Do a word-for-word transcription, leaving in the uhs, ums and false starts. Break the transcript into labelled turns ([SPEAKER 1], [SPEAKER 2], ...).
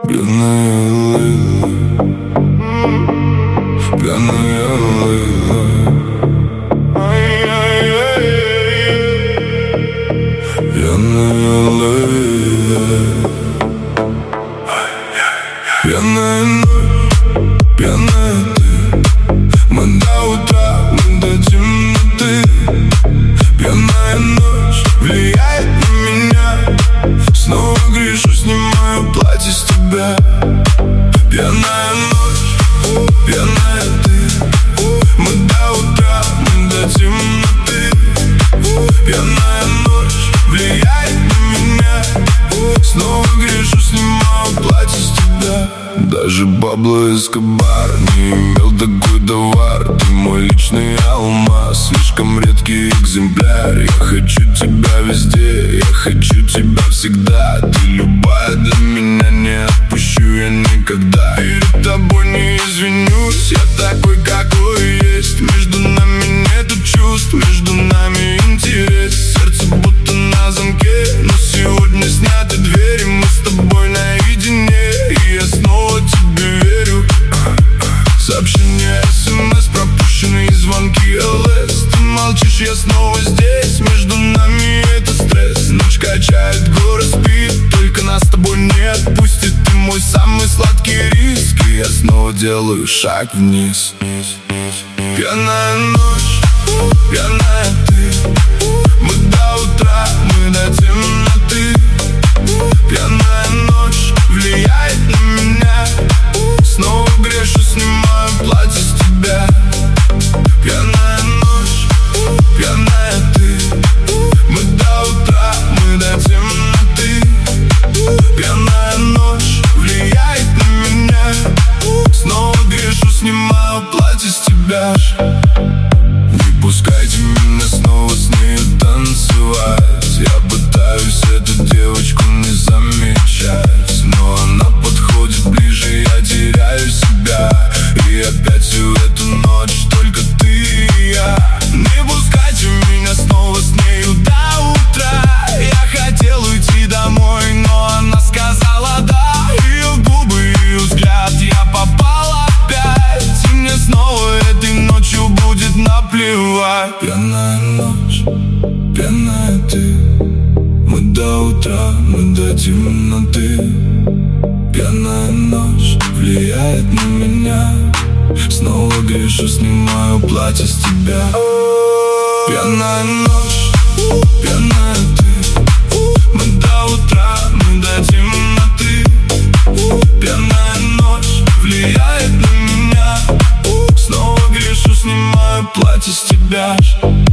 [SPEAKER 1] Пьяная Лейла, пьяная Лейла, пьяная Лейла. Пьяная ночь, пьяная ты, мы до утра, мы до темноты. Пьяная ночь влияет на меня, снова грешу, снимаю платье с тебя. Пьяная ночь, пьяная ты, мы до утра, мы до темноты. Пьяная ночь влияет на меня, снова грешу, снимаю платье с тебя. Даже Пабло Эскобар не имел такой товар. Ты мой личный алмаз, слишком редкий экземпляр. Я хочу тебя везде, я хочу тебя всегда. Ты любая для меня, не отпущу я никогда. Перед тобой не извинюсь, я такой, какой есть. Между нами нету чувств, между нами интерес. Сердце будто на замке, но сегодня сняты двери. Мы с тобой наедине, и я снова тебе верю. Сообщения, смс, пропущенные звонки, ЛС. Ты молчишь, я снова здесь. Между нами это стресс. Ночь качает, город спит, только нас с тобой не отпустит. Ты мой самый сладкий риск, и я снова делаю шаг вниз. Пьяная ночь, пьяная ты, мы до утра, мы до темноты. Пьяная ночь влияет на меня, снова грешу, снимаю платье с тебя. Пьяная ночь, пьяная ты, мы до утра, мы до темноты. Пьяная ночь влияет на меня, снова грешу, снимаю платье с тебя. Не пускайте меня снова с нею танцевать. Я пытаюсь эту девочку не замечать, но она подходит ближе, я теряю себя. И опять всю эту ночь только ты и я. Не пускайте меня снова с нею до утра. Я хотел уйти домой, но она сказала да. Ее губы, ее взгляд, я попал опять. И мне снова этой ночью будет наплевать. Пьяная ночь, пьяная ты, мы до утра, мы до темноты. Пьяная ночь влияет на меня, снова грешу, снимаю платье с тебя. Пьяная ночь, пьяная ты, мы до утра, мы до темноты. Пьяная ночь влияет на меня, снова грешу, снимаю платье с тебя.